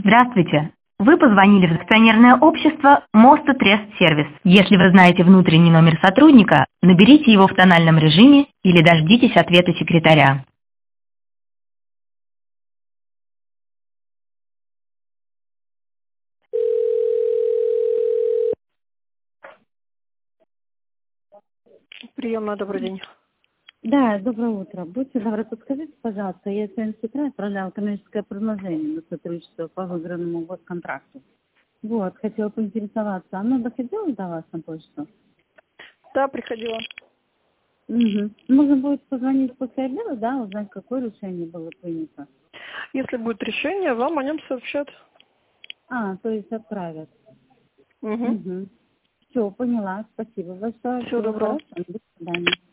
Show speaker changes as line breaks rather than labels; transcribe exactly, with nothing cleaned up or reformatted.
Здравствуйте. Вы позвонили в акционерное общество Моста Трест Сервис. Если вы знаете внутренний номер сотрудника, наберите его в тональном режиме или дождитесь ответа секретаря.
Приемная, добрый день.
Да, доброе утро. Будьте добры, подскажите, пожалуйста, я сегодня с утра отправляла коммерческое предложение на сотрудничество по выигранному госконтракту. Вот, хотела поинтересоваться, оно доходило до вас на почту?
Да, приходила.
Угу. Можно будет позвонить после обеда, да, узнать, какое решение было принято.
Если будет решение, вам о нем сообщат.
А, то есть отправят.
Угу.
Угу. Все, поняла. Спасибо большое.
Всего доброго.
Хорошо. До свидания.